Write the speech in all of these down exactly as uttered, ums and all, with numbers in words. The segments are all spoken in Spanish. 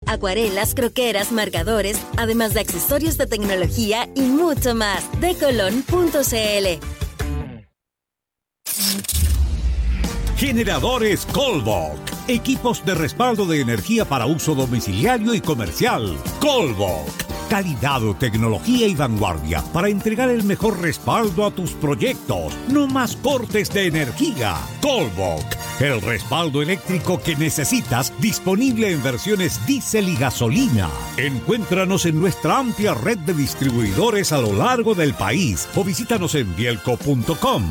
acuarelas, croqueras, marcadores, además de accesorios de tecnología y mucho más. Decolon punto c l. Generadores Colbok. Equipos de respaldo de energía para uso domiciliario y comercial. Colbok. Calidad, tecnología y vanguardia para entregar el mejor respaldo a tus proyectos. No más cortes de energía. Colbok. El respaldo eléctrico que necesitas, disponible en versiones diésel y gasolina. Encuéntranos en nuestra amplia red de distribuidores a lo largo del país o visítanos en bielco punto com.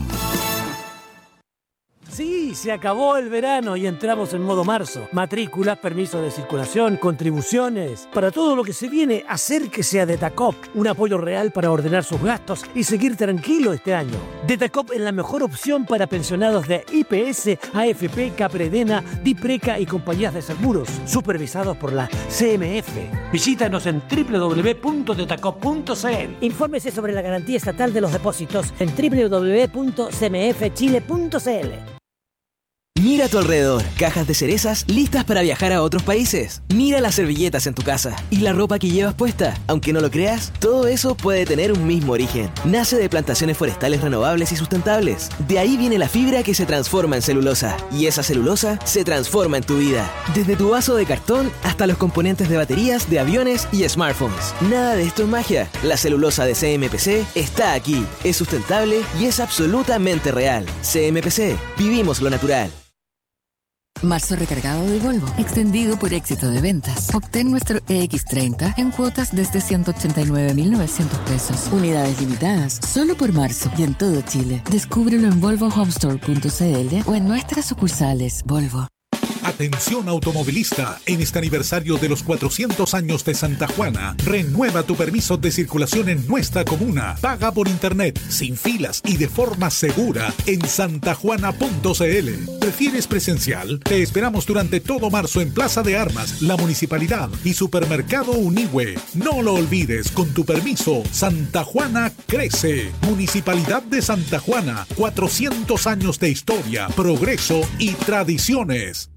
Sí, se acabó el verano y entramos en modo marzo. Matrículas, permisos de circulación, contribuciones. Para todo lo que se viene, acérquese a Detacop. Un apoyo real para ordenar sus gastos y seguir tranquilo este año. Detacop es la mejor opción para pensionados de I P S, A F P, Capredena, Dipreca y compañías de seguros, supervisados por la C M F. Visítanos en doble u doble u doble u punto detacop punto c l. Infórmese sobre la garantía estatal de los depósitos en doble u doble u doble u punto c m f chile punto c l. Mira a tu alrededor, cajas de cerezas listas para viajar a otros países. Mira las servilletas en tu casa y la ropa que llevas puesta. Aunque no lo creas, todo eso puede tener un mismo origen. Nace de plantaciones forestales renovables y sustentables. De ahí viene la fibra que se transforma en celulosa. Y esa celulosa se transforma en tu vida. Desde tu vaso de cartón hasta los componentes de baterías, de aviones y smartphones. Nada de esto es magia. La celulosa de C M P C está aquí. Es sustentable y es absolutamente real. C M P C. Vivimos lo natural. Marzo recargado de Volvo, extendido por éxito de ventas. Obtén nuestro E X treinta en cuotas desde ciento ochenta y nueve mil novecientos pesos. Unidades limitadas, solo por marzo y en todo Chile. Descúbrelo en volvo home store punto c l o en nuestras sucursales Volvo. Atención automovilista, en este aniversario de los cuatrocientos años de Santa Juana, renueva tu permiso de circulación en nuestra comuna. Paga por internet, sin filas y de forma segura en santajuana punto c l. ¿Prefieres presencial? Te esperamos durante todo marzo en Plaza de Armas, la Municipalidad y Supermercado Unigüe. No lo olvides, con tu permiso, Santa Juana crece. Municipalidad de Santa Juana, cuatrocientos años de historia, progreso y tradiciones.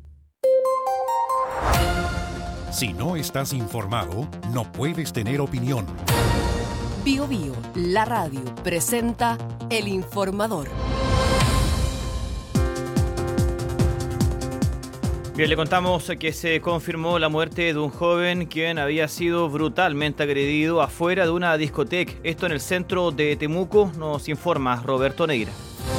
Si no estás informado, no puedes tener opinión. Bio Bio, la radio, presenta El Informador. Bien, le contamos que se confirmó la muerte de un joven quien había sido brutalmente agredido afuera de una discoteca. Esto en el centro de Temuco, nos informa Roberto Neira.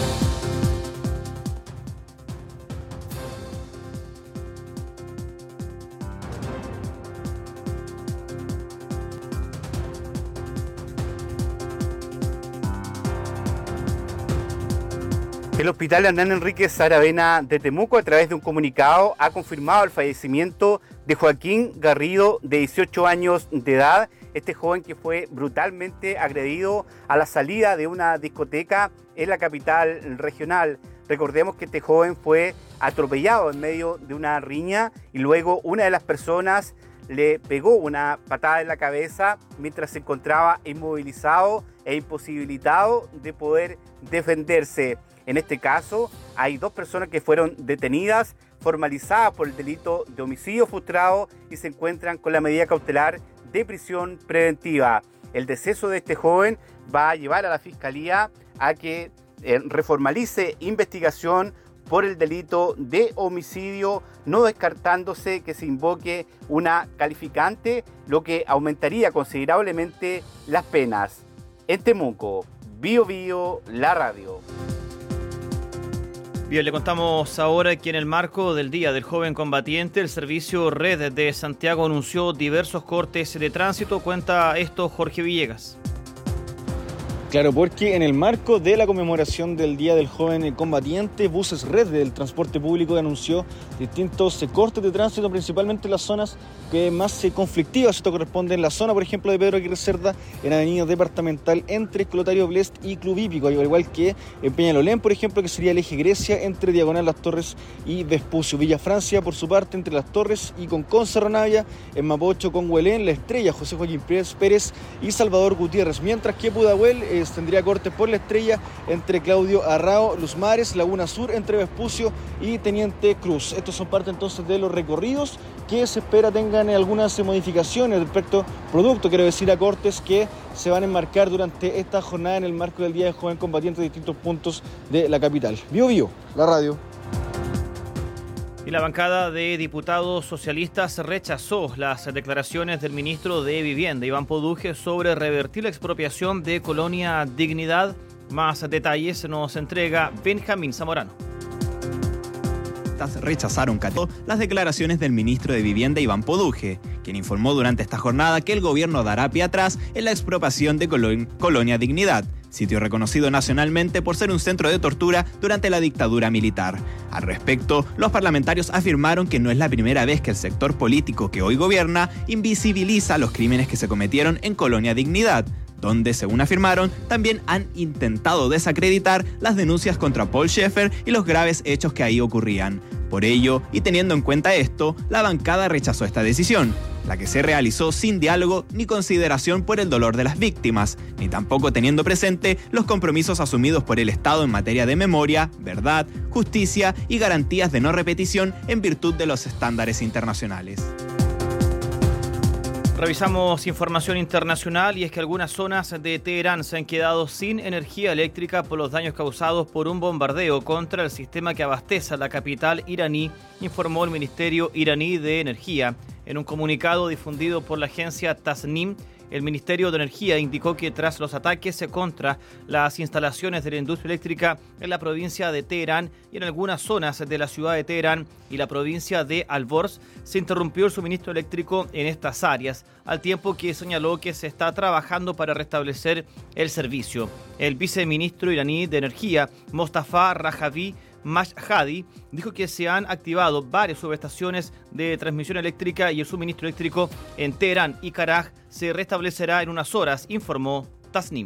El Hospital Hernán Enríquez Aravena de Temuco, a través de un comunicado, ha confirmado el fallecimiento de Joaquín Garrido, de dieciocho años de edad. Este joven que fue brutalmente agredido a la salida de una discoteca en la capital regional. Recordemos que este joven fue atropellado en medio de una riña y luego una de las personas le pegó una patada en la cabeza mientras se encontraba inmovilizado e imposibilitado de poder defenderse. En este caso, hay dos personas que fueron detenidas, formalizadas por el delito de homicidio frustrado y se encuentran con la medida cautelar de prisión preventiva. El deceso de este joven va a llevar a la Fiscalía a que eh, reformalice investigación por el delito de homicidio, no descartándose que se invoque una calificante, lo que aumentaría considerablemente las penas. En Temuco, Bio Bio, la radio. Bien, le contamos ahora que en el marco del Día del Joven Combatiente, el Servicio Red de Santiago anunció diversos cortes de tránsito. Cuenta esto Jorge Villegas. Claro, porque en el marco de la conmemoración del Día del Joven Combatiente, Buses Red del Transporte Público anunció distintos cortes de tránsito, principalmente en las zonas que más conflictivas. Esto corresponde en la zona, por ejemplo, de Pedro Aguirre Cerda, en Avenida Departamental, entre Clotario Blest y Club Hípico, al igual que en Peñalolén, por ejemplo, que sería el eje Grecia, entre Diagonal Las Torres y Vespucio. Villa Francia, por su parte, entre Las Torres y Conconce Ronavia, en Mapocho con Huelén, La Estrella, José Joaquín Pérez y Salvador Gutiérrez, mientras que Pudahuel eh, que tendría corte por La Estrella entre Claudio Arrao, Luz Mares, Laguna Sur, entre Vespucio y Teniente Cruz. Estos son parte entonces de los recorridos que se espera tengan algunas modificaciones respecto producto, quiero decir, a cortes que se van a enmarcar durante esta jornada en el marco del Día del Joven Combatiente en distintos puntos de la capital. Bio Bio, la radio. Y la bancada de diputados socialistas rechazó las declaraciones del ministro de Vivienda, Iván Poduje, sobre revertir la expropiación de Colonia Dignidad. Más detalles nos entrega Benjamín Zamorano. Rechazaron las declaraciones del ministro de Vivienda, Iván Poduje, quien informó durante esta jornada que el gobierno dará pie atrás en la expropiación de Colon- Colonia Dignidad, sitio reconocido nacionalmente por ser un centro de tortura durante la dictadura militar. Al respecto, los parlamentarios afirmaron que no es la primera vez que el sector político que hoy gobierna invisibiliza los crímenes que se cometieron en Colonia Dignidad, donde, según afirmaron, también han intentado desacreditar las denuncias contra Paul Schaeffer y los graves hechos que ahí ocurrían. Por ello, y teniendo en cuenta esto, la bancada rechazó esta decisión, la que se realizó sin diálogo ni consideración por el dolor de las víctimas, ni tampoco teniendo presente los compromisos asumidos por el Estado en materia de memoria, verdad, justicia y garantías de no repetición en virtud de los estándares internacionales. Revisamos información internacional y es que algunas zonas de Teherán se han quedado sin energía eléctrica por los daños causados por un bombardeo contra el sistema que abastece a la capital iraní, informó el Ministerio iraní de Energía. En un comunicado difundido por la agencia Tasnim, el Ministerio de Energía indicó que tras los ataques contra las instalaciones de la industria eléctrica en la provincia de Teherán y en algunas zonas de la ciudad de Teherán y la provincia de Alborz, se interrumpió el suministro eléctrico en estas áreas, al tiempo que señaló que se está trabajando para restablecer el servicio. El viceministro iraní de Energía, Mostafa Rajavi Mashhadi, dijo que se han activado varias subestaciones de transmisión eléctrica y el suministro eléctrico en Teherán y Karaj se restablecerá en unas horas, informó Tasnim.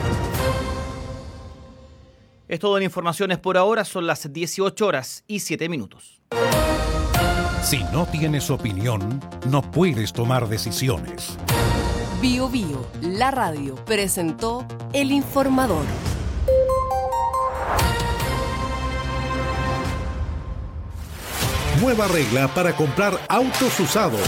Es todo en informaciones por ahora, son las dieciocho horas y siete minutos. Si no tienes opinión, no puedes tomar decisiones. Bio Bio, la radio, presentó El Informador. Nueva regla para comprar autos usados.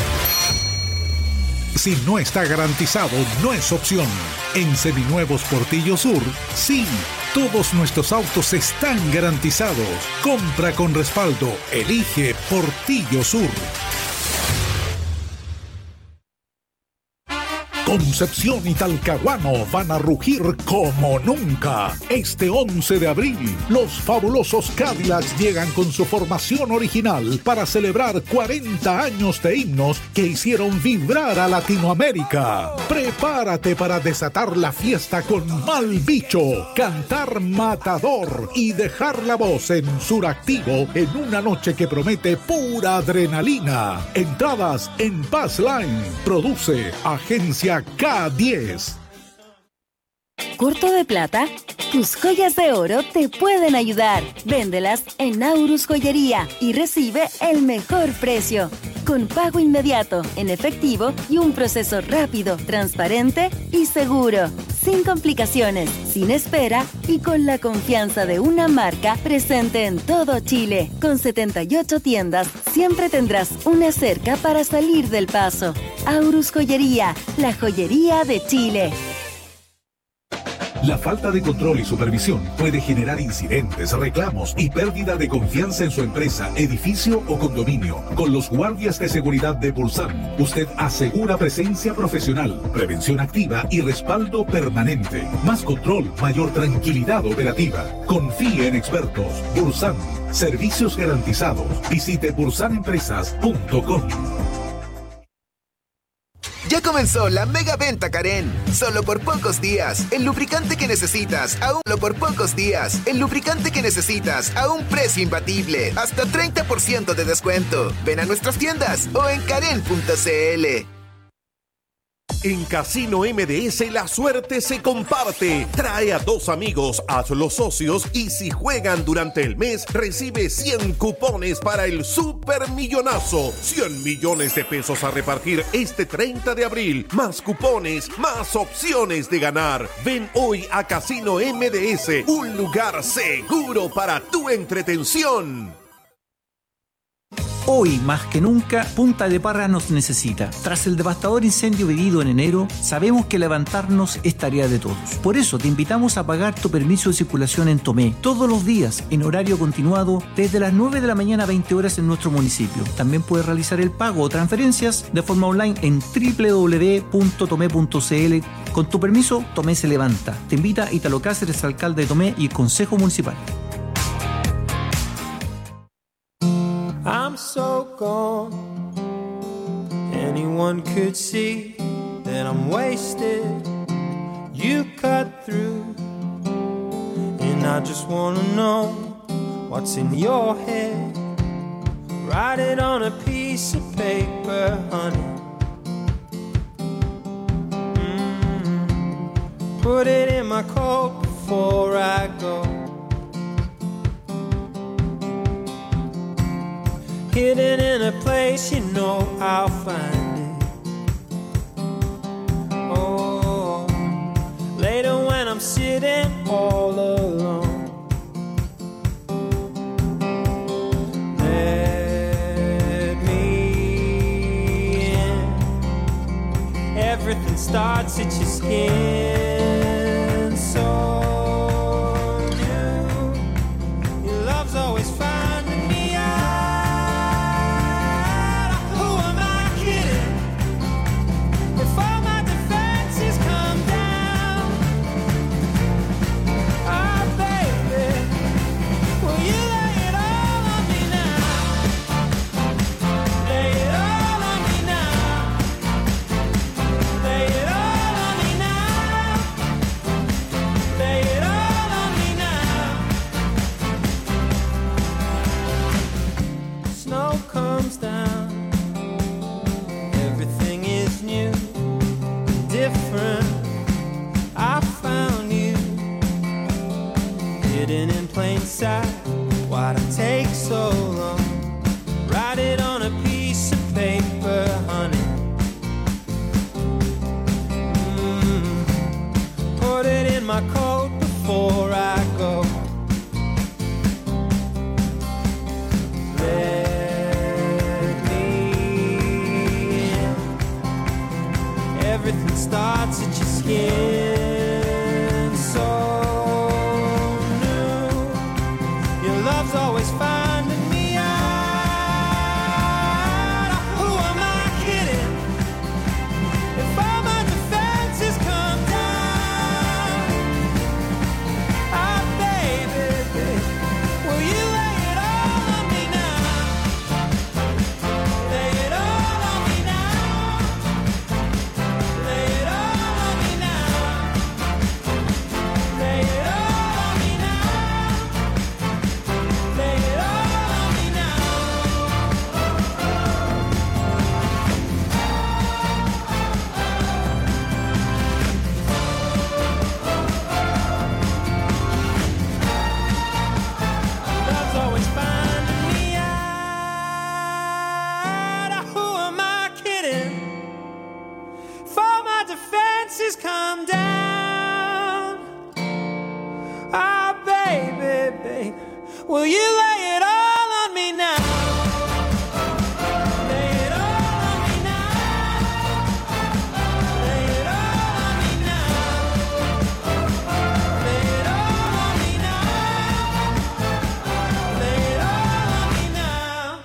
Si no está garantizado, no es opción. En Seminuevos Portillo Sur, sí, todos nuestros autos están garantizados. Compra con respaldo. Elige Portillo Sur. Concepción y Talcahuano van a rugir como nunca. Este once de abril, los fabulosos Cadillacs llegan con su formación original para celebrar cuarenta años de himnos que hicieron vibrar a Latinoamérica. Prepárate para desatar la fiesta con Mal Bicho, cantar Matador y dejar la voz en Suractivo en una noche que promete pura adrenalina. Entradas en Pass Line. Produce Agencia K diez. ¿Corto de plata? Tus joyas de oro te pueden ayudar. Véndelas en Aurus Joyería y recibe el mejor precio. Con pago inmediato, en efectivo y un proceso rápido, transparente y seguro. Sin complicaciones, sin espera y con la confianza de una marca presente en todo Chile. Con setenta y ocho tiendas, siempre tendrás una cerca para salir del paso. Aurus Joyería, la joyería de Chile. La falta de control y supervisión puede generar incidentes, reclamos y pérdida de confianza en su empresa, edificio o condominio. Con los guardias de seguridad de Bursan, usted asegura presencia profesional, prevención activa y respaldo permanente. Más control, mayor tranquilidad operativa. Confíe en expertos. Bursan, servicios garantizados. Visite bursan empresas punto com. Ya comenzó la mega venta Karen. Solo por pocos días. El lubricante que necesitas, aún solo por pocos días. El lubricante que necesitas a un precio imbatible. Hasta treinta por ciento de descuento. Ven a nuestras tiendas o en karen punto c l. En Casino M D S la suerte se comparte. Trae a dos amigos, hazlos socios y si juegan durante el mes recibe cien cupones para el Super Millonazo. cien millones de pesos a repartir este treinta de abril. Más cupones, más opciones de ganar. Ven hoy a Casino M D S, un lugar seguro para tu entretención. Hoy, más que nunca, Punta de Parra nos necesita. Tras el devastador incendio vivido en enero, sabemos que levantarnos es tarea de todos. Por eso, te invitamos a pagar tu permiso de circulación en Tomé, todos los días, en horario continuado, desde las nueve de la mañana a veinte horas en nuestro municipio. También puedes realizar el pago o transferencias de forma online en doble u doble u doble u punto tomé punto c l. Con tu permiso, Tomé se levanta. Te invita Italo Cáceres, alcalde de Tomé y Consejo Municipal. I'm so gone. Anyone could see that I'm wasted. You cut through, and I just wanna know what's in your head. Write it on a piece of paper, honey. Mm-hmm. Put it in my coat before I go. Hidden in a place you know I'll find it. Oh, later when I'm sitting all alone, let me in. Everything starts at your skin, so new. Your love's always finding me out. Why'd it take so long? Write it on a piece of paper, honey. Mm. Put it in my coat before I go. Let me in. Everything starts at your skin, so love's always finding me out. Who am I kidding? If all my defenses come down, ah, baby, baby, will you lay it all on me now? Lay it all on me now. Lay it all on me now. Lay it all. Come down, ah, baby, baby, will you lay it all on me now? Lay it all on me now. Lay it all on me now. Lay it all on me now. Lay it all on me now.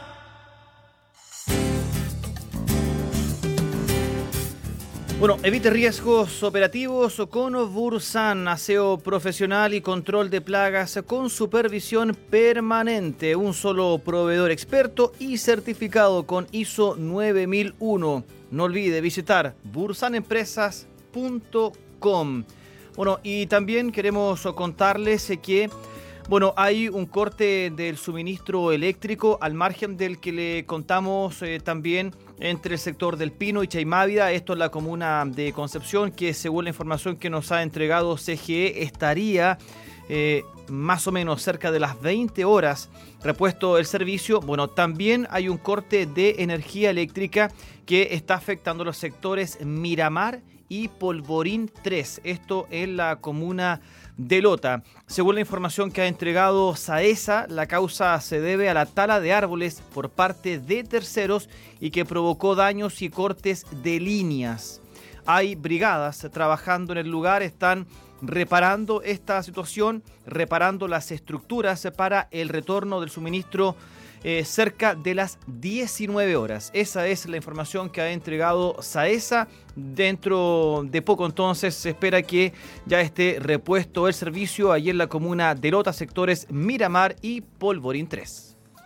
Bueno, evite riesgos operativos con Bursan, aseo profesional y control de plagas con supervisión permanente. Un solo proveedor experto y certificado con I S O nueve mil uno. No olvide visitar bursan empresas punto com. Bueno, y también queremos contarles que Bueno, hay un corte del suministro eléctrico al margen del que le contamos eh, también entre el sector del Pino y Chaimávida. Esto es la comuna de Concepción, que según la información que nos ha entregado C G E estaría eh, más o menos cerca de las veinte horas repuesto el servicio. Bueno, también hay un corte de energía eléctrica que está afectando los sectores Miramar y Polvorín tres. Esto en la comuna de Lota. Según la información que ha entregado SAESA, la causa se debe a la tala de árboles por parte de terceros y que provocó daños y cortes de líneas. Hay brigadas trabajando en el lugar, están reparando esta situación, reparando las estructuras para el retorno del suministro eh, cerca de las diecinueve horas. Esa es la información que ha entregado SAESA. Dentro de poco entonces se espera que ya esté repuesto el servicio allí en la comuna de Lota, sectores Miramar y Polvorín tres.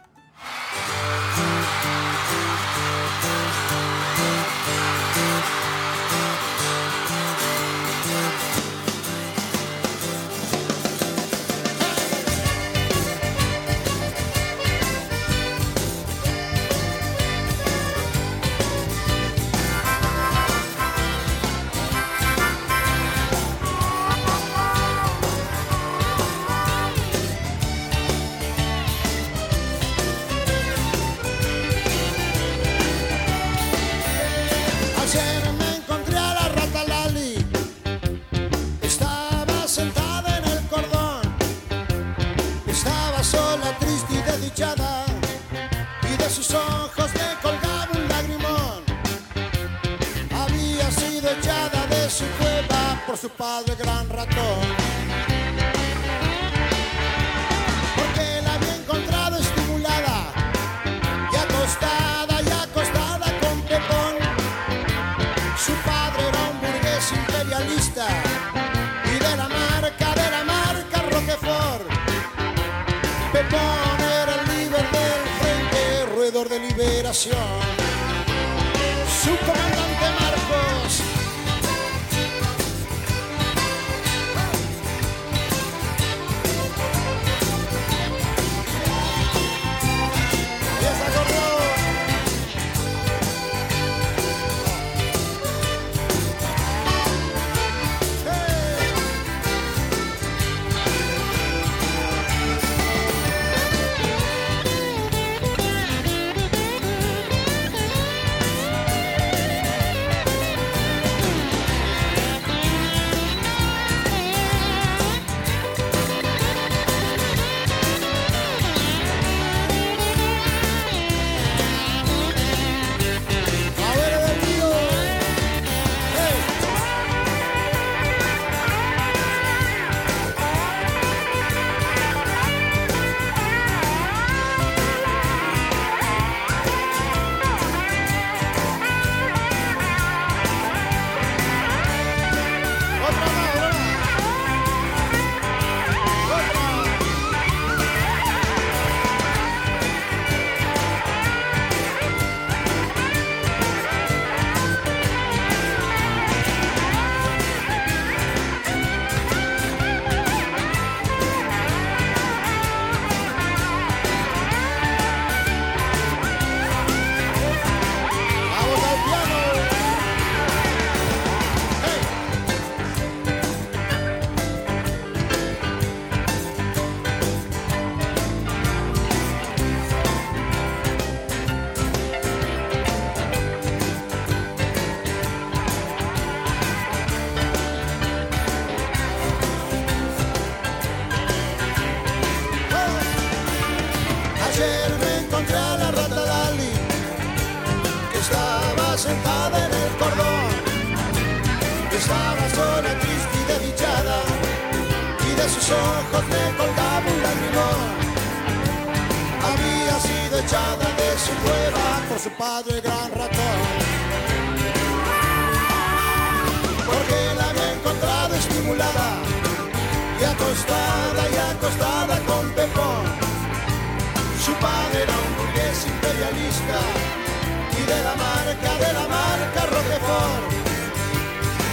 Y de sus ojos le colgaba un lagrimón. Había sido echada de su cueva por su padre gran ratón, porque la había encontrado estimulada y acostada y acostada con Pepón. Su padre era un burgués imperialista y de la marca, de la marca Roquefort. Pepón era el líder del Frente Roedor de Liberación. Su comandante Marcos ya se acordó. Ayer me encontré a la rata Lali, que estaba sentada en el cordón, que estaba sola, triste y desdichada, y de sus ojos le colgaba un lagrimón. Había sido echada de su cueva por su padre gran ratón, porque la había encontrado estimulada y acostada y acostada con Pepón. Su padre era un burgués imperialista y de la marca, de la marca Roquefort.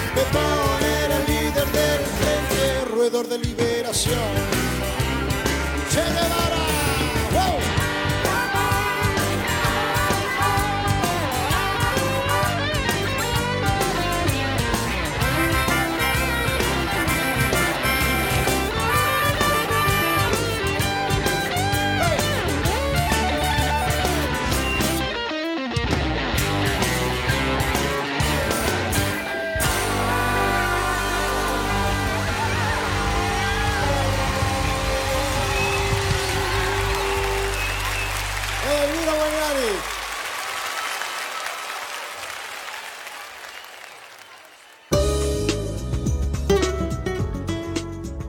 Pepón era el líder del Frente Roedor de Liberación.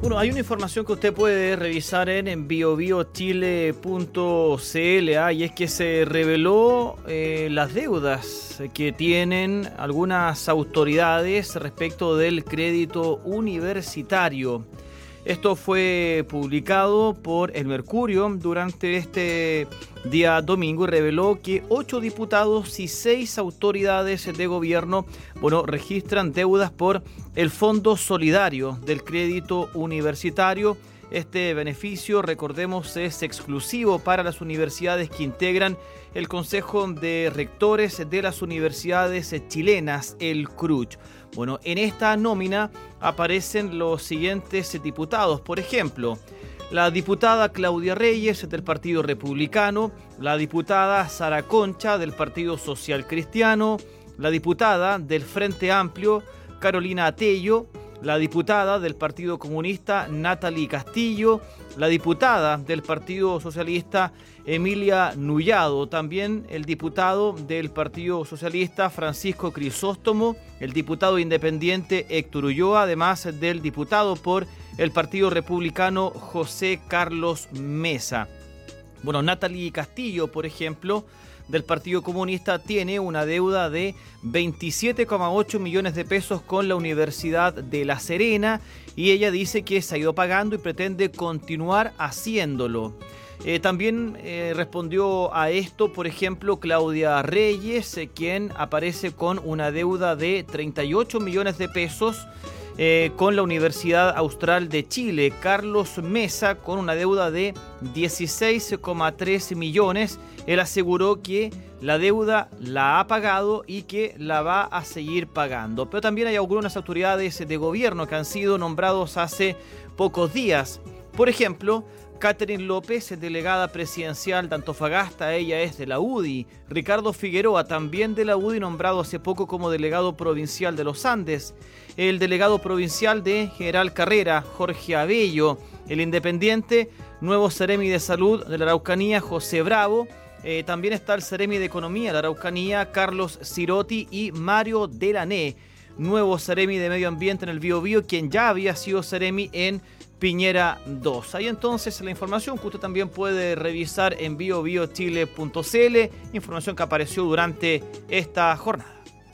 Bueno, hay una información que usted puede revisar en, en bio bio chile punto c l, ¿ah? Y es que se reveló eh, las deudas que tienen algunas autoridades respecto del crédito universitario. Esto fue publicado por El Mercurio durante este día domingo y reveló que ocho diputados y seis autoridades de gobierno, bueno, registran deudas por el Fondo Solidario del Crédito Universitario. Este beneficio, recordemos, es exclusivo para las universidades que integran el Consejo de Rectores de las Universidades Chilenas, el C R U C H. Bueno, en esta nómina aparecen los siguientes diputados. Por ejemplo, la diputada Claudia Reyes del Partido Republicano, la diputada Sara Concha del Partido Social Cristiano, la diputada del Frente Amplio Carolina Atello, la diputada del Partido Comunista Natalie Castillo, la diputada del Partido Socialista Emilia Nullado, también el diputado del Partido Socialista Francisco Crisóstomo, el diputado independiente Héctor Ulloa, además del diputado por el Partido Republicano José Carlos Mesa. Bueno, Natalie Castillo, por ejemplo, del Partido Comunista, tiene una deuda de veintisiete coma ocho millones de pesos con la Universidad de La Serena y ella dice que se ha ido pagando y pretende continuar haciéndolo. Eh, también eh, respondió a esto, por ejemplo, Claudia Reyes, eh, quien aparece con una deuda de treinta y ocho millones de pesos eh, con la Universidad Austral de Chile. Carlos Mesa con una deuda de dieciséis coma tres millones. Él aseguró que la deuda la ha pagado y que la va a seguir pagando. Pero también hay algunas autoridades de gobierno que han sido nombrados hace pocos días. Por ejemplo, Catherine López, delegada presidencial de Antofagasta, ella es de la U D I. Ricardo Figueroa, también de la U D I, nombrado hace poco como delegado provincial de los Andes. El delegado provincial de General Carrera, Jorge Abello. El independiente, nuevo Seremi de Salud de la Araucanía, José Bravo. Eh, también está el Seremi de Economía de la Araucanía, Carlos Cirotti, y Mario Delané, nuevo Seremi de Medio Ambiente en el Biobío, quien ya había sido Seremi en Piñera dos. Ahí entonces la información que usted también puede revisar en bio bio chile punto c l, información que apareció durante esta jornada.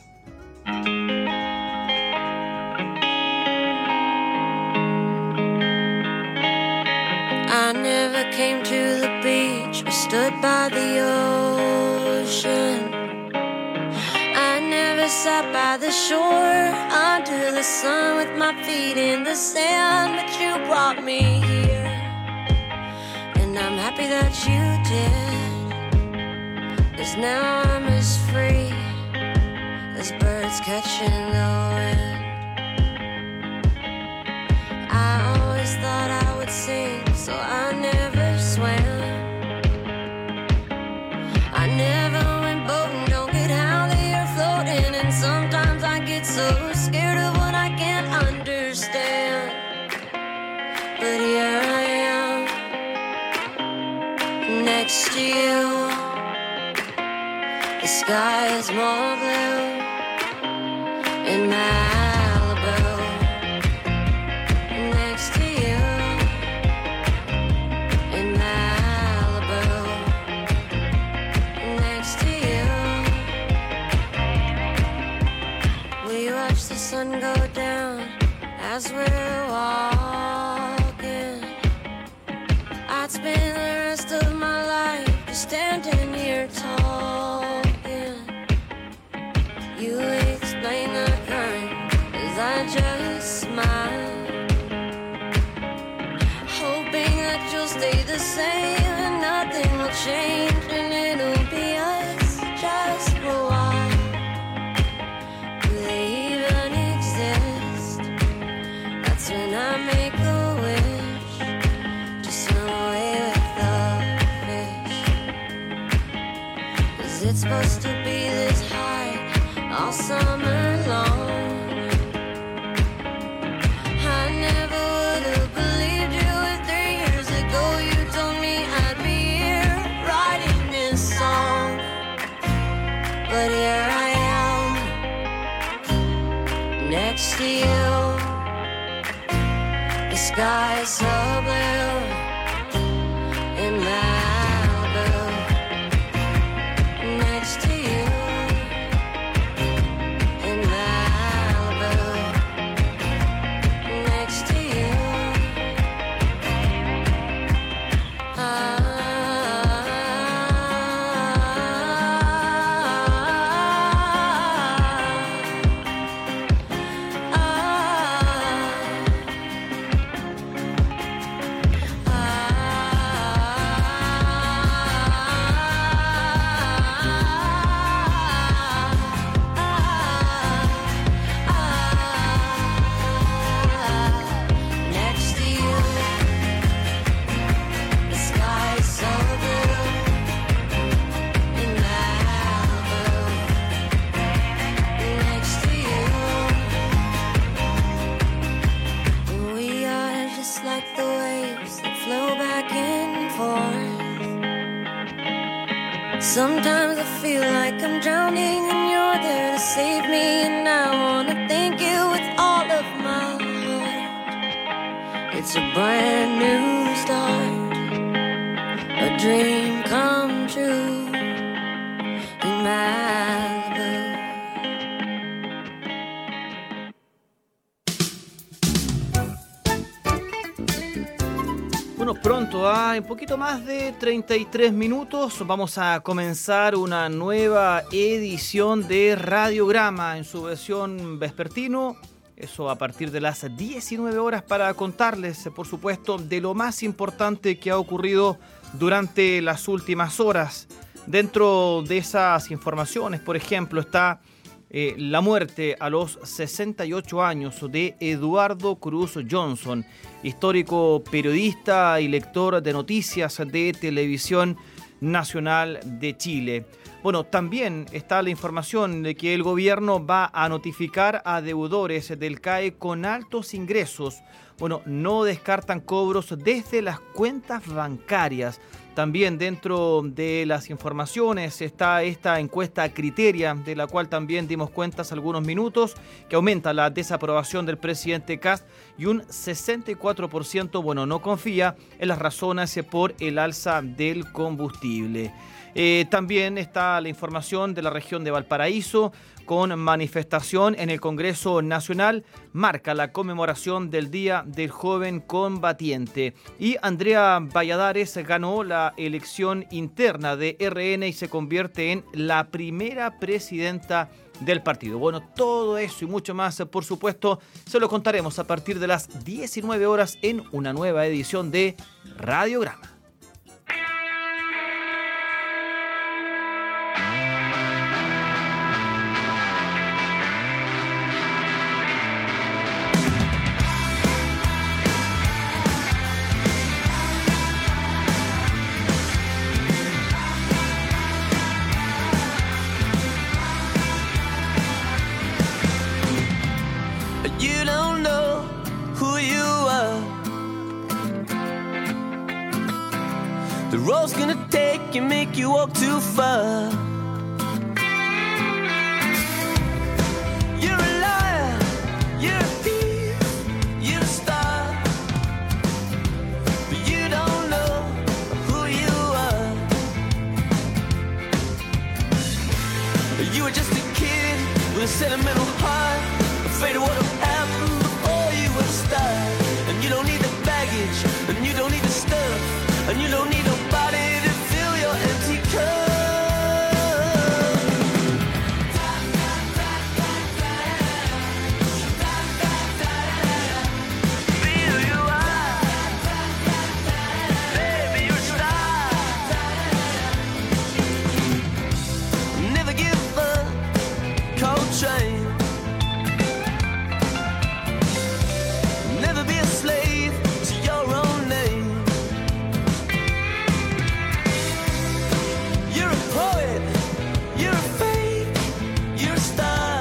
I never came to the beach or stood by the ocean. I never sat by the shore under the sun with my feet in the sand, but you brought me here, and I'm happy that you did, 'cause now I'm as free as birds catching the wind. I always thought I would sing, so I never swam. I never went boating, don't get how they are floating, and sometimes I get so scared of what I can't understand. But here I am, next to you. The sky is more blue in Malibu. Next to you in Malibu. Next to you. We watch the sun go down as we're walking. I'd spend the rest of my life just standing here talking. You explain the current as I just smile, hoping that you'll stay the same and nothing will change, and it'll be us just for a while. Do they even exist? That's when I make a wish to swim away with the fish. 'Cause it's supposed to be this high all summer long. I never would have believed you if three years ago you told me I'd be here writing this song. But here I am, next to you. The sky's so blue in Malibu, next to you in Malibu, next to you. Ah. Sometimes I feel like I'm drowning and you're there to save me, and I wanna thank you with all of my heart. It's a brand new start, a dream come true in Malibu. Bueno, pronto, ah, en poquito más de treinta y tres minutos, vamos a comenzar una nueva edición de Radiograma en su versión vespertino. Eso a partir de las diecinueve horas para contarles, por supuesto, de lo más importante que ha ocurrido durante las últimas horas. Dentro de esas informaciones, por ejemplo, está eh, la muerte a los sesenta y ocho años de Eduardo Cruz Johnson, histórico periodista y lector de noticias de Televisión Nacional de Chile. Bueno, también está la información de que el gobierno va a notificar a deudores del C A E con altos ingresos. Bueno, no descartan cobros desde las cuentas bancarias. También dentro de las informaciones está esta encuesta Criteria, de la cual también dimos cuenta hace algunos minutos, que aumenta la desaprobación del presidente Kast y un sesenta y cuatro por ciento, bueno, no confía en las razones por el alza del combustible. Eh, también está la información de la región de Valparaíso, con manifestación en el Congreso Nacional, marca la conmemoración del Día del Joven Combatiente. Y Andrea Valladares ganó la elección interna de R N y se convierte en la primera presidenta del partido. Bueno, todo eso y mucho más, por supuesto, se lo contaremos a partir de las diecinueve horas en una nueva edición de Radiograma. The road's gonna take and make you walk too far. You're a liar, you're a thief, you're a star, but you don't know who you are. You were just a kid with a sentimental heart, afraid of what'll happen before you were a star. And you don't need the baggage, and you don't need the stuff, and you don't need nobody to fill your empty cup. Be who you are, baby, you're a star. Never give up, Coltrane. Never be a slave to your own name. You're a poet, you're a fake, you're a star,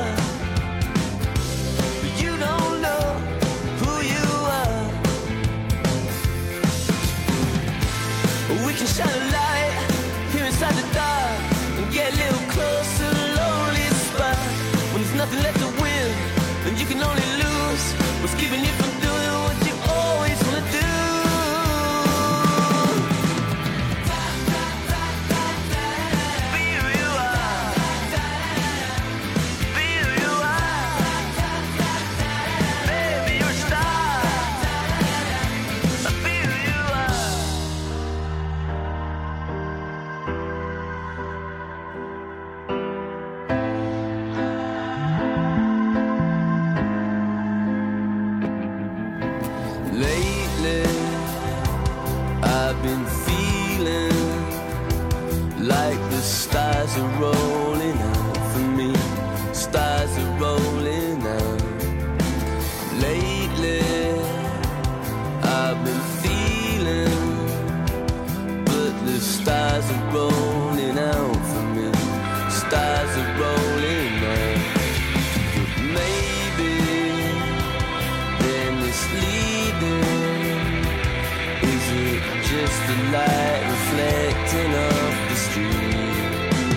but you don't know who you are. We can shine a light here inside the dark and get a little closer to the lonely spot. When there's nothing left to win and you can only lose what's keeping you from doing what you always are rolling out for me. Stars are rolling out. Lately, I've been feeling, but the stars are rolling out for me. Stars are rolling out. But maybe they're misleading. Is it just the light reflecting off the street?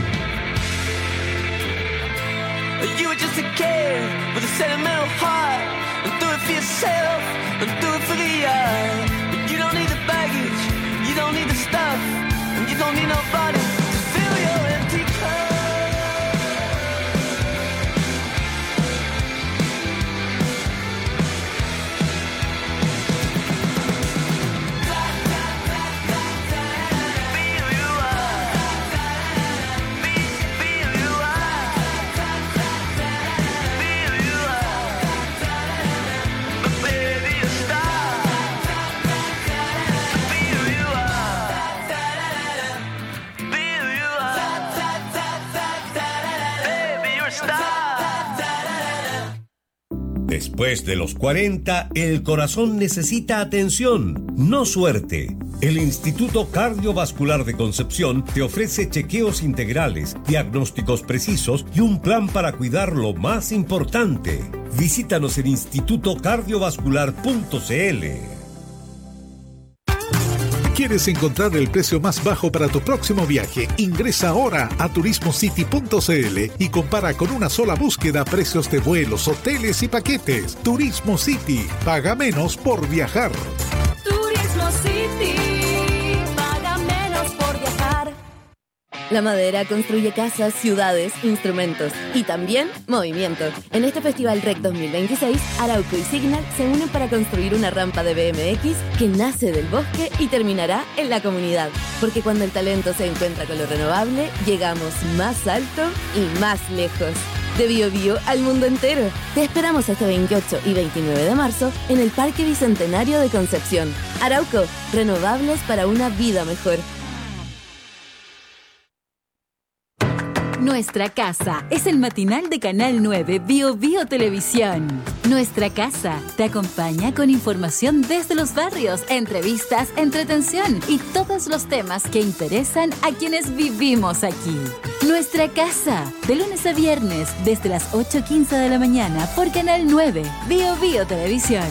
You were just a kid with a sentimental heart, and do it for yourself, and do it for the art. But you don't need the baggage, you don't need the stuff, and you don't need nobody to fill your empty cup. Después de los cuarenta, el corazón necesita atención, no suerte. El Instituto Cardiovascular de Concepción te ofrece chequeos integrales, diagnósticos precisos y un plan para cuidar lo más importante. Visítanos en instituto cardiovascular punto c l. ¿Quieres encontrar el precio más bajo para tu próximo viaje? Ingresa ahora a turismo city punto c l y compara con una sola búsqueda precios de vuelos, hoteles y paquetes. Turismo City. Paga menos por viajar. Turismo City. Paga menos por viajar. La madera construye casas, ciudades, instrumentos y también movimiento. En este Festival R E C dos mil veintiséis, Arauco y Signal se unen para construir una rampa de B M X que nace del bosque y terminará en la comunidad. Porque cuando el talento se encuentra con lo renovable, llegamos más alto y más lejos. De Bio Bio al mundo entero. Te esperamos este veintiocho y veintinueve de marzo en el Parque Bicentenario de Concepción. Arauco, renovables para una vida mejor. Nuestra Casa es el matinal de Canal nueve Bio Bio Televisión. Nuestra Casa te acompaña con información desde los barrios, entrevistas, entretención y todos los temas que interesan a quienes vivimos aquí. Nuestra Casa, de lunes a viernes desde las ocho quince de la mañana por Canal nueve Bio Bio Televisión.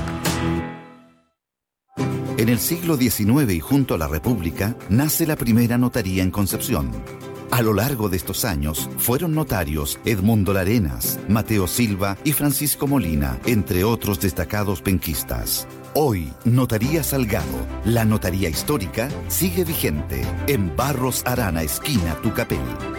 En el siglo diecinueve y junto a la República nace la primera notaría en Concepción. A lo largo de estos años fueron notarios Edmundo Larenas, Mateo Silva y Francisco Molina, entre otros destacados penquistas. Hoy, Notaría Salgado, la notaría histórica, sigue vigente en Barros Arana, esquina Tucapel.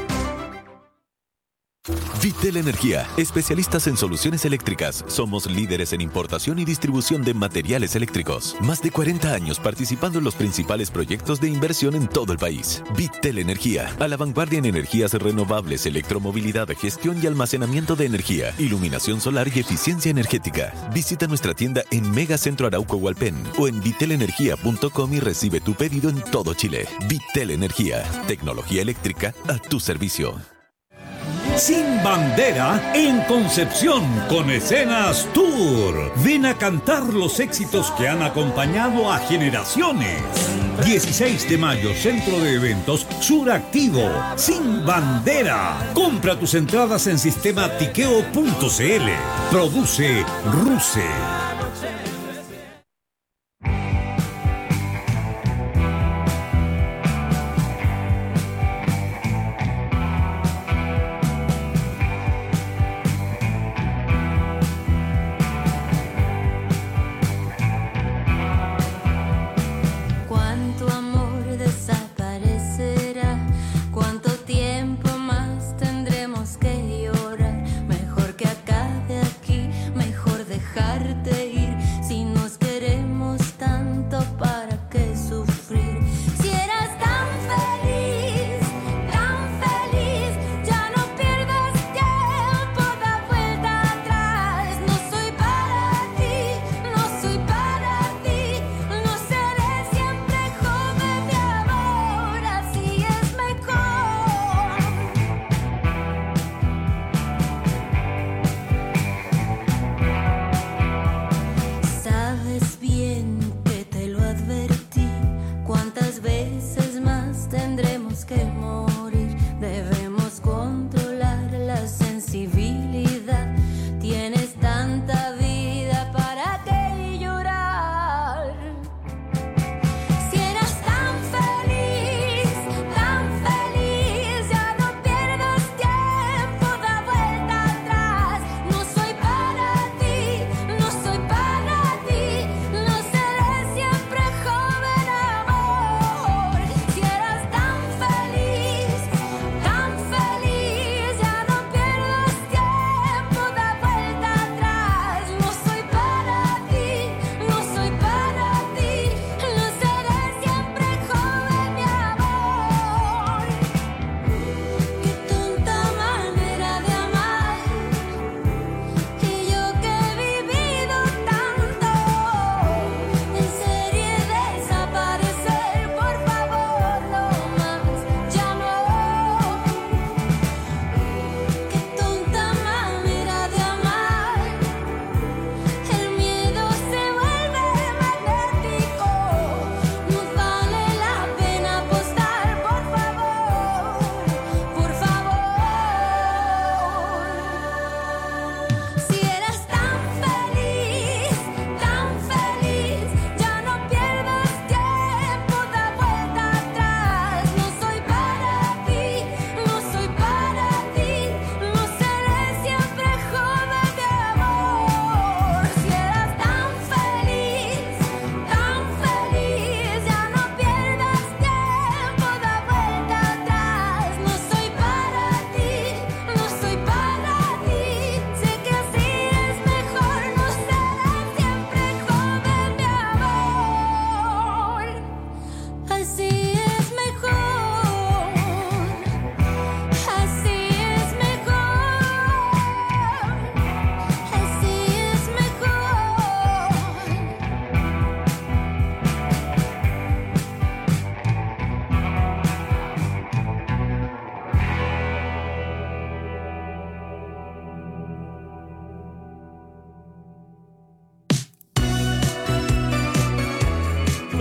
Vitel Energía, especialistas en soluciones eléctricas. Somos líderes en importación y distribución de materiales eléctricos. Más de cuarenta años participando en los principales proyectos de inversión en todo el país. Vitel Energía, a la vanguardia en energías renovables, electromovilidad, gestión y almacenamiento de energía, iluminación solar y eficiencia energética. Visita nuestra tienda en Megacentro Arauco Hualpén o en vitel energía punto com y recibe tu pedido en todo Chile. Vitel Energía, tecnología eléctrica a tu servicio. Sin bandera en Concepción con Escenas Tour. Ven a cantar los éxitos que han acompañado a generaciones. dieciséis de mayo, Centro de Eventos Suractivo. Sin bandera. Compra tus entradas en sistema tiqueo punto c l. Produce Ruse. Dejarte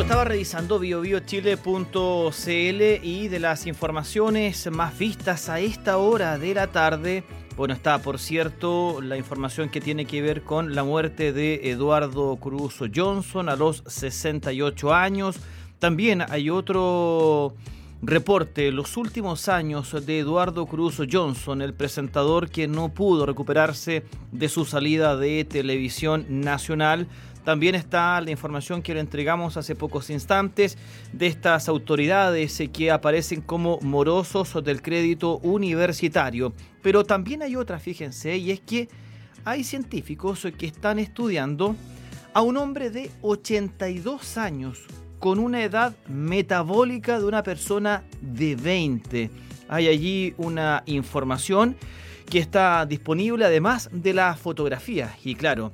estaba revisando bio bio chile punto c l y de las informaciones más vistas a esta hora de la tarde, bueno, está por cierto la información que tiene que ver con la muerte de Eduardo Caruso Johnson a los sesenta y ocho años. También hay otro reporte, los últimos años de Eduardo Caruso Johnson, el presentador que no pudo recuperarse de su salida de Televisión Nacional. También está la información que le entregamos hace pocos instantes de estas autoridades que aparecen como morosos del crédito universitario. Pero también hay otra, fíjense, y es que hay científicos que están estudiando a un hombre de ochenta y dos años con una edad metabólica de una persona de veinte. Hay allí una información que está disponible además de la fotografía. Y claro,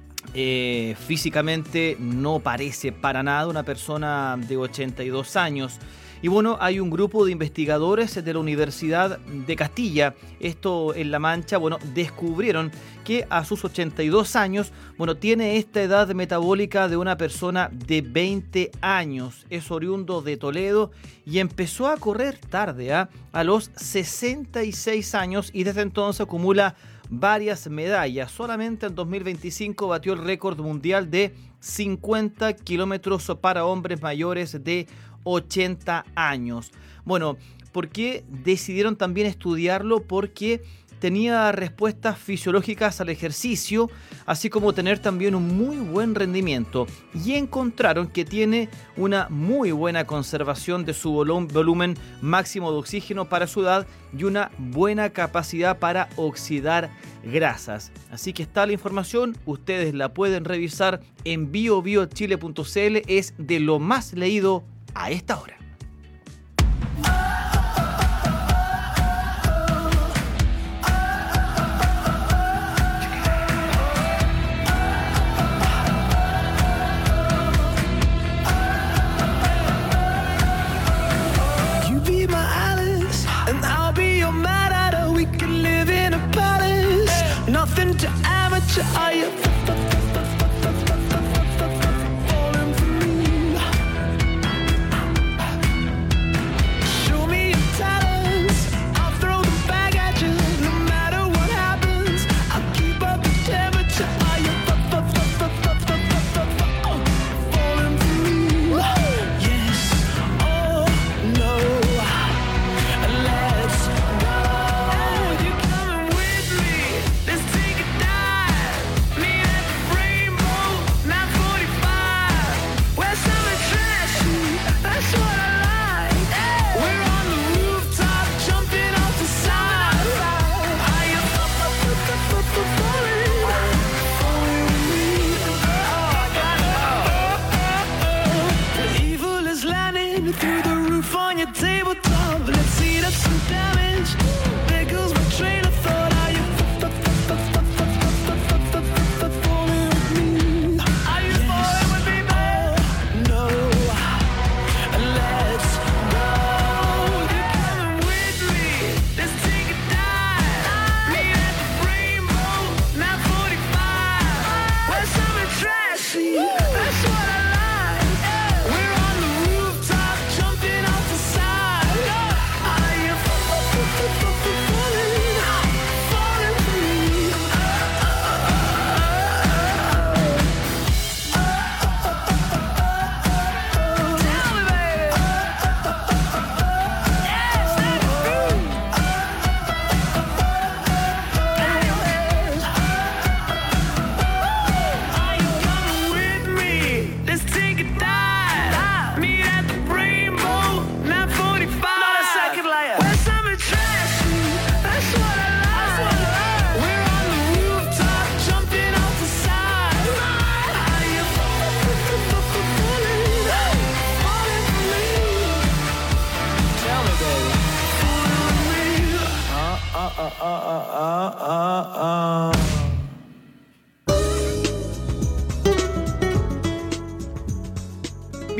Eh, físicamente no parece para nada una persona de ochenta y dos años. Y bueno, hay un grupo de investigadores de la Universidad de Castilla, esto en La Mancha, bueno, descubrieron que a sus ochenta y dos años, bueno, tiene esta edad metabólica de una persona de veinte años. Es oriundo de Toledo y empezó a correr tarde, ¿eh? a los sesenta y seis años, y desde entonces acumula varias medallas. Solamente en dos mil veinticinco batió el récord mundial de cincuenta kilómetros para hombres mayores de ochenta años. Bueno, ¿por qué decidieron también estudiarlo? Porque tenía respuestas fisiológicas al ejercicio, así como tener también un muy buen rendimiento. Y encontraron que tiene una muy buena conservación de su volumen máximo de oxígeno para su edad y una buena capacidad para oxidar grasas. Así que está la información, ustedes la pueden revisar en bio bio chile punto c l, es de lo más leído a esta hora. Nothing to amateur, are you falling for me? Show me your talents, I'll throw the bag at you. No matter what happens, I'll keep up the temperature. Are you falling for me? Yes, oh no, let's go. You coming with me? Let's take a dive. Me at the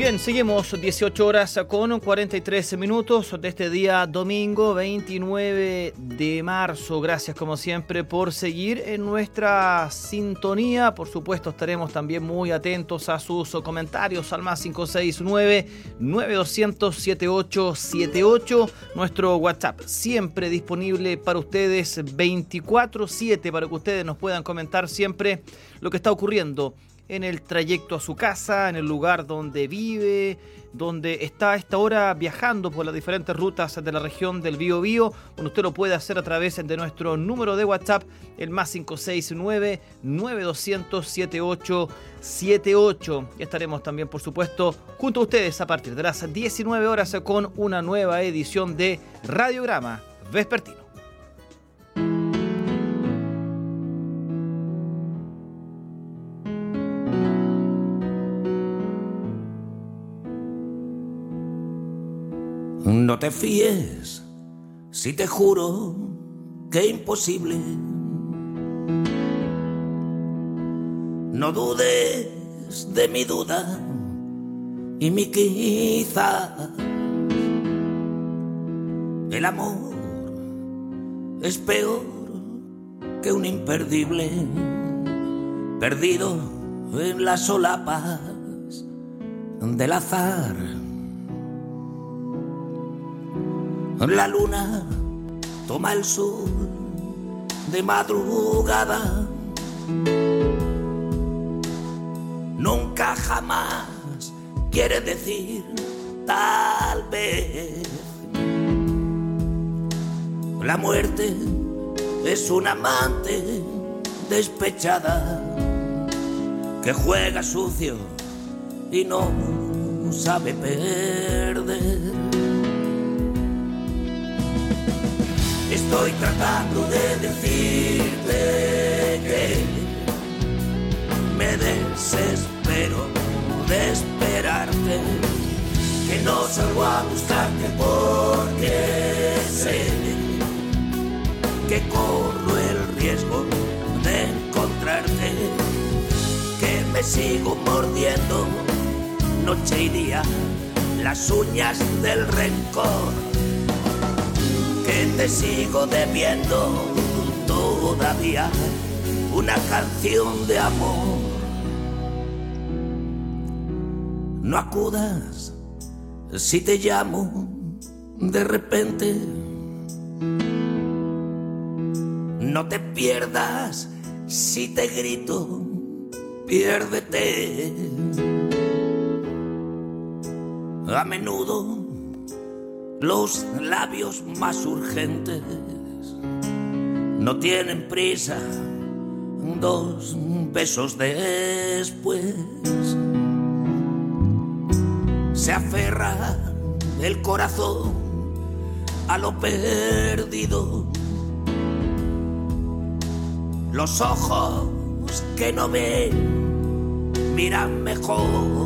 Bien, seguimos dieciocho horas con cuarenta y tres minutos de este día domingo veintinueve de marzo. Gracias como siempre por seguir en nuestra sintonía. Por supuesto estaremos también muy atentos a sus comentarios al más cinco seis nueve, nueve dos cero cero, siete ocho siete ocho. Nuestro WhatsApp siempre disponible para ustedes veinticuatro siete para que ustedes nos puedan comentar siempre lo que está ocurriendo en el trayecto a su casa, en el lugar donde vive, donde está a esta hora viajando por las diferentes rutas de la región del Biobío. Bueno, usted lo puede hacer a través de nuestro número de WhatsApp, el más cinco seis nueve, nueve dos cero cero, siete ocho siete ocho. Y estaremos también, por supuesto, junto a ustedes a partir de las diecinueve horas con una nueva edición de Radiograma Vespertino. No te fíes, si te juro que imposible. No dudes de mi duda y mi quizá. El amor es peor que un imperdible, perdido en las solapas del azar. La luna toma el sol de madrugada. Nunca jamás quiere decir tal vez. La muerte es una amante despechada que juega sucio y no sabe perder. Estoy tratando de decirte que me desespero de esperarte, que no salgo a buscarte porque sé que corro el riesgo de encontrarte, que me sigo mordiendo noche y día las uñas del rencor, que te sigo debiendo todavía una canción de amor. No acudas si te llamo de repente. No te pierdas si te grito, piérdete. A menudo los labios más urgentes no tienen prisa, dos besos después. Se aferra el corazón a lo perdido. Los ojos que no ven miran mejor.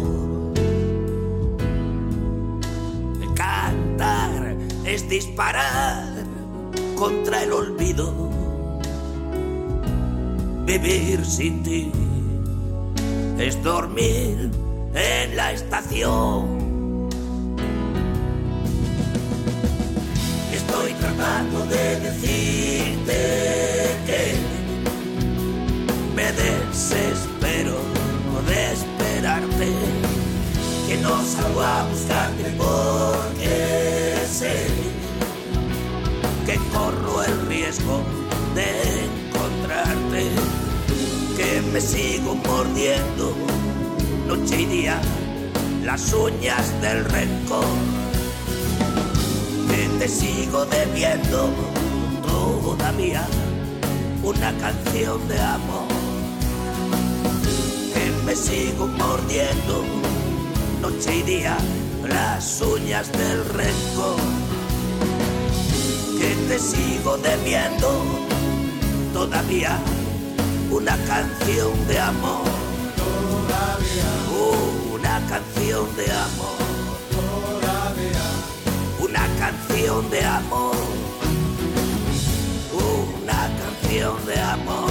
Cantar es disparar contra el olvido. Vivir sin ti es dormir en la estación. Estoy tratando de decirte que me desespero de esperarte, que no salgo a buscarte porque sé que corro el riesgo de encontrarte, que me sigo mordiendo noche y día las uñas del rencor, que te sigo debiendo todavía una canción de amor, que me sigo mordiendo noche y día las uñas del rencor, que te sigo debiendo todavía una canción de amor, todavía una canción de amor, todavía una canción de amor, una canción de amor,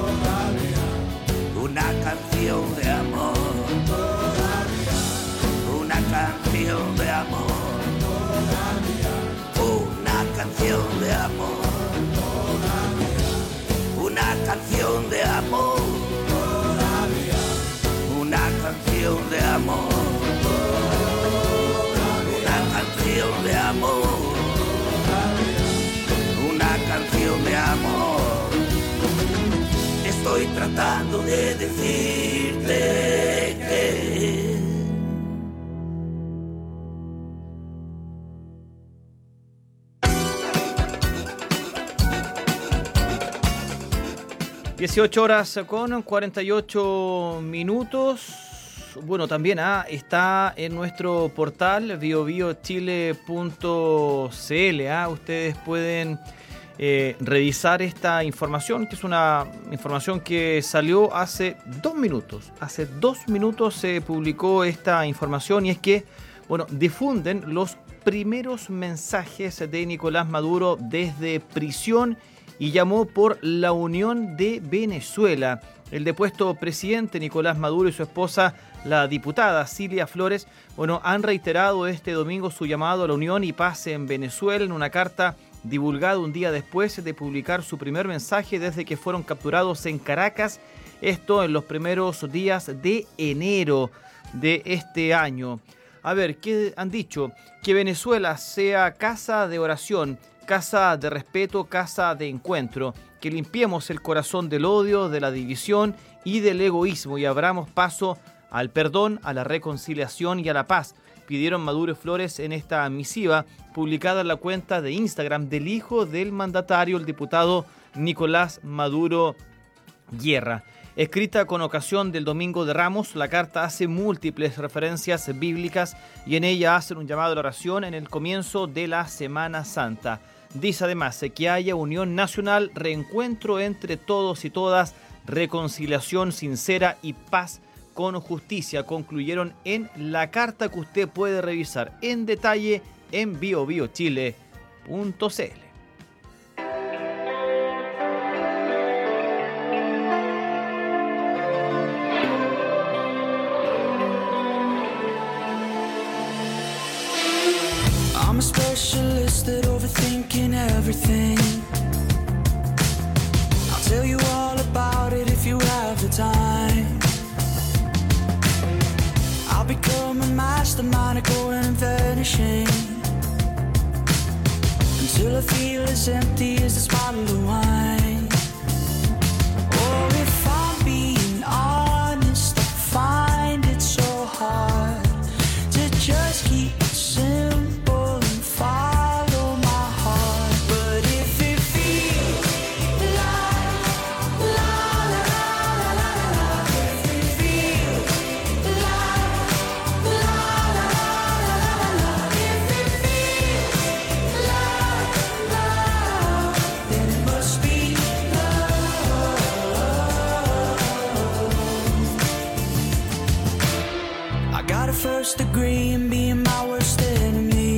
todavía una canción de amor, todavía canción de amor, una canción de amor, una canción de amor, una canción de amor. Estoy tratando de decirte que dieciocho horas con cuarenta y ocho minutos. Bueno, también ah, está en nuestro portal bio bio chile punto c l. Ah, ustedes pueden eh, revisar esta información, que es una información que salió hace dos minutos. Hace dos minutos se publicó esta información y es que, bueno, difunden los primeros mensajes de Nicolás Maduro desde prisión y llamó por la unión de Venezuela. El depuesto presidente Nicolás Maduro y su esposa, la diputada Cilia Flores, bueno, han reiterado este domingo su llamado a la unión y paz en Venezuela en una carta divulgada un día después de publicar su primer mensaje desde que fueron capturados en Caracas, esto en los primeros días de enero de este año. A ver, ¿qué han dicho? Que Venezuela sea casa de oración, casa de respeto, casa de encuentro, que limpiemos el corazón del odio, de la división y del egoísmo y abramos paso al perdón, a la reconciliación y a la paz, pidieron Maduro y Flores en esta misiva publicada en la cuenta de Instagram del hijo del mandatario, el diputado Nicolás Maduro Guerra. Escrita con ocasión del Domingo de Ramos, la carta hace múltiples referencias bíblicas y en ella hacen un llamado a la oración en el comienzo de la Semana Santa. Dice además que haya unión nacional, reencuentro entre todos y todas, reconciliación sincera y paz con justicia. Concluyeron en la carta que usted puede revisar en detalle en bio bio chile punto c l. I'm a specialist at overthinking everything. I'll tell you all about it if you have the time. I'll become a mastermind of going and vanishing until I feel as empty as this bottle of wine. Oh, if I'm being honest, I find it so hard to just keep it simple. Follow my heart, but if it feels like la la la la la la, if it feels like la la la la la la, if it feels like love, then it must be love. I got a first degree in being my worst enemy.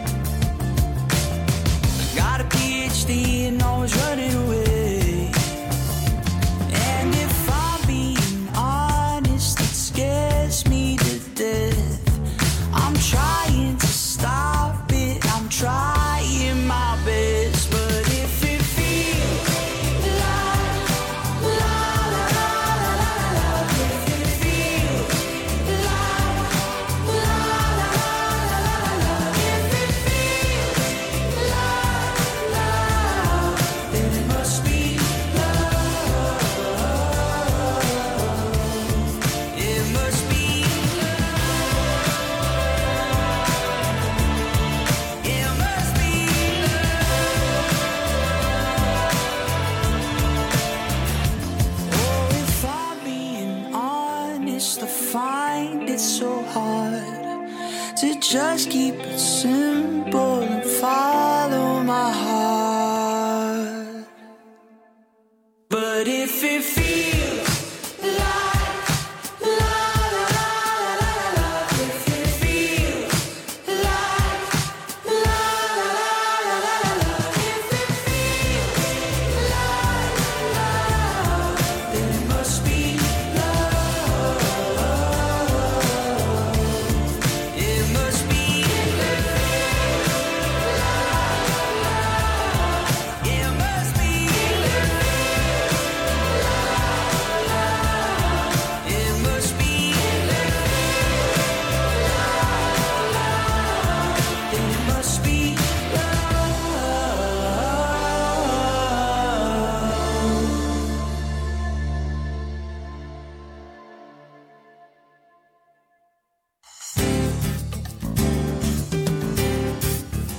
And always running away. And if I'm being honest, it scares me to death. I'm trying to stop it, I'm trying my best. But if it feels like la la la la la la, if it feels like la la la la la, if it feels like then it must be love. It must be love. It must be love. Oh, if I'm being honest, I find it so hard to just keep it simple and follow my heart. But if it feels like la la la la la la, if it feels like la la la la la la, if it feels like love, then it must be love. It must be love.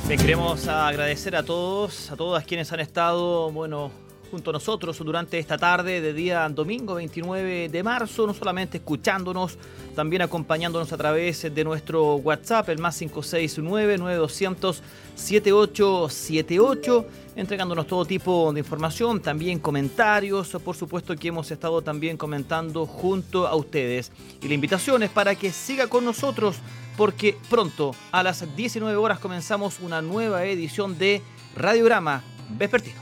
Bien, queremos agradecer a todos, a todas quienes han estado, bueno, junto a nosotros durante esta tarde de día domingo veintinueve de marzo, no solamente escuchándonos, también acompañándonos a través de nuestro WhatsApp, el más cinco seis nueve, nueve dos cero cero, siete ocho siete ocho, entregándonos todo tipo de información, también comentarios, por supuesto que hemos estado también comentando junto a ustedes. Y la invitación es para que siga con nosotros, porque pronto, a las diecinueve horas, comenzamos una nueva edición de Radiograma Vespertino.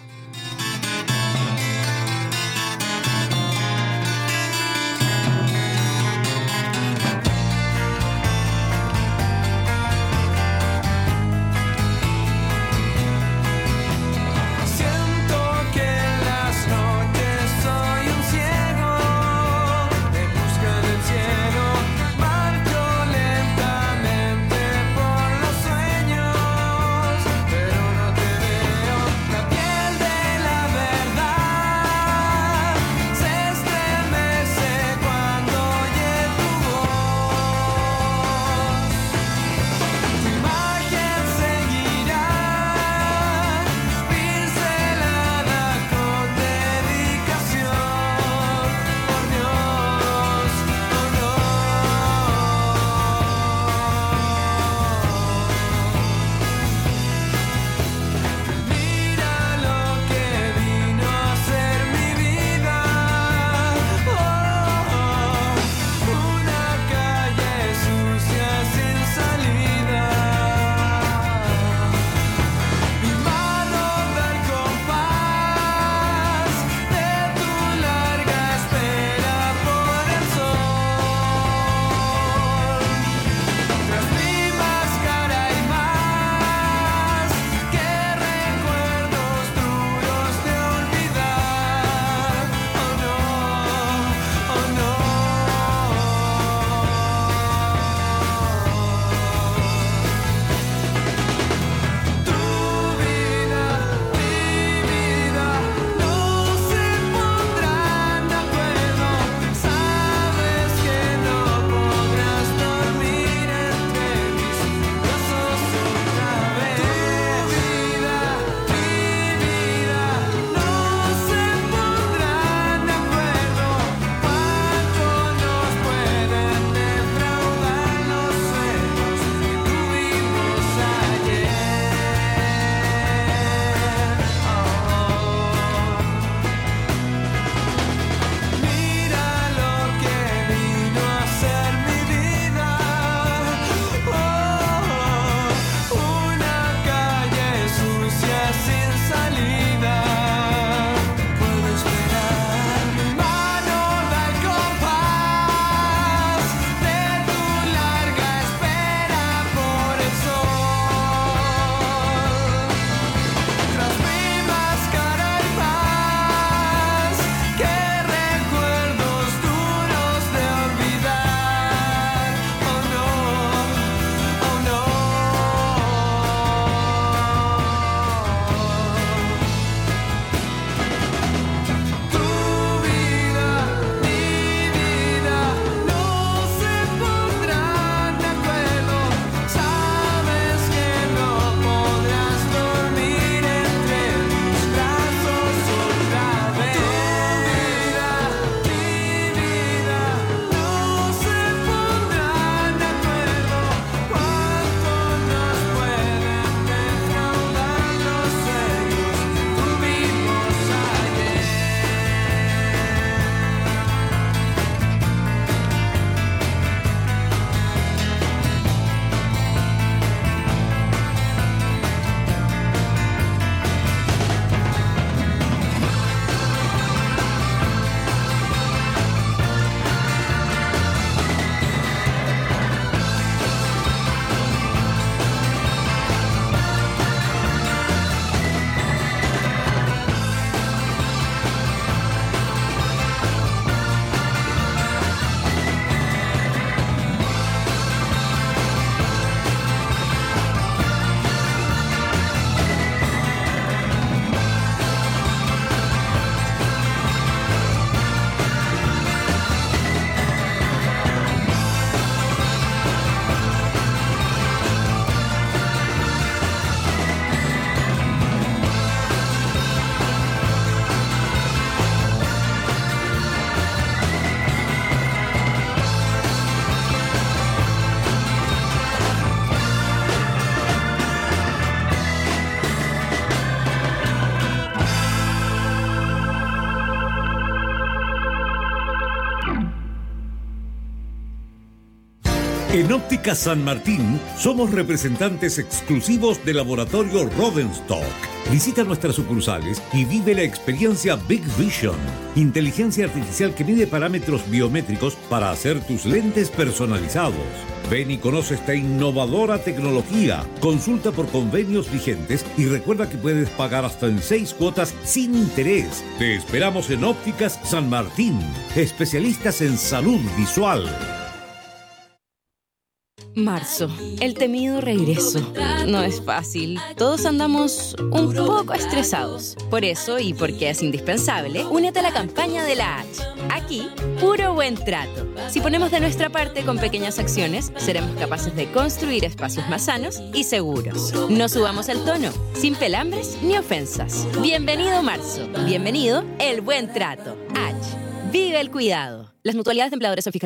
Piel En Óptica San Martín somos representantes exclusivos del laboratorio Rodenstock. Visita nuestras sucursales y vive la experiencia Big Vision, inteligencia artificial que mide parámetros biométricos para hacer tus lentes personalizados. Ven y conoce esta innovadora tecnología. Consulta por convenios vigentes y recuerda que puedes pagar hasta en seis cuotas sin interés. Te esperamos en Ópticas San Martín, especialistas en salud visual. Marzo, el temido regreso. No es fácil. Todos andamos un poco estresados. Por eso, y porque es indispensable, únete a la campaña de la H. Aquí, puro buen trato. Si ponemos de nuestra parte con pequeñas acciones, seremos capaces de construir espacios más sanos y seguros. No subamos el tono, sin pelambres ni ofensas. Bienvenido marzo. Bienvenido el buen trato. H. Vive el cuidado. Las mutualidades de empleadores son